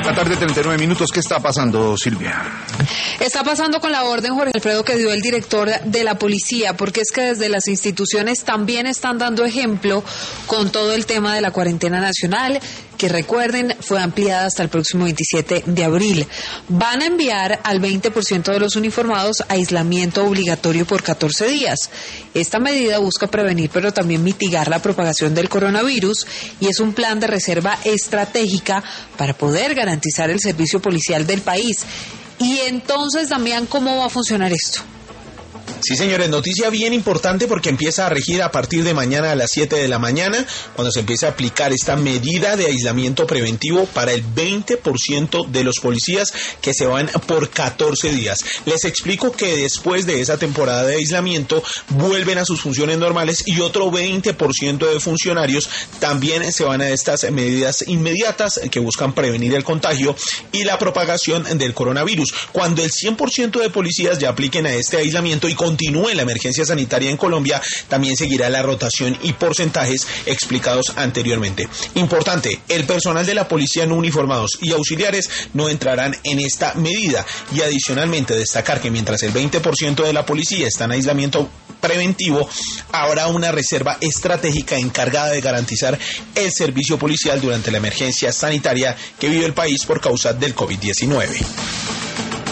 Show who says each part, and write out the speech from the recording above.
Speaker 1: La tarde, 39 minutos. ¿Qué está pasando, Silvia?
Speaker 2: Está pasando con la orden, Jorge Alfredo, que dio el director de la policía, porque es que desde las instituciones también están dando ejemplo con todo el tema de la cuarentena nacional, que recuerden, fue ampliada hasta el próximo 27 de abril. Van a enviar al 20% de los uniformados a aislamiento obligatorio por 14 días. Esta medida busca prevenir, pero también mitigar la propagación del coronavirus, y es un plan de reserva estratégica para poder garantizar el servicio policial del país. Y entonces, Damián, ¿cómo va a funcionar esto?
Speaker 3: Sí, señores, noticia bien importante porque empieza a regir a partir de mañana a las 7 de la mañana, cuando se empieza a aplicar esta medida de aislamiento preventivo para el 20% de los policías que se van por 14 días. Les explico que después de esa temporada de aislamiento vuelven a sus funciones normales y otro 20% de funcionarios también se van a estas medidas inmediatas que buscan prevenir el contagio y la propagación del coronavirus. Cuando el 100% de policías ya apliquen a este aislamiento y continúe la emergencia sanitaria en Colombia, también seguirá la rotación y porcentajes explicados anteriormente. Importante, el personal de la policía no uniformados y auxiliares no entrarán en esta medida, y adicionalmente destacar que mientras el 20% de la policía está en aislamiento preventivo, habrá una reserva estratégica encargada de garantizar el servicio policial durante la emergencia sanitaria que vive el país por causa del COVID-19.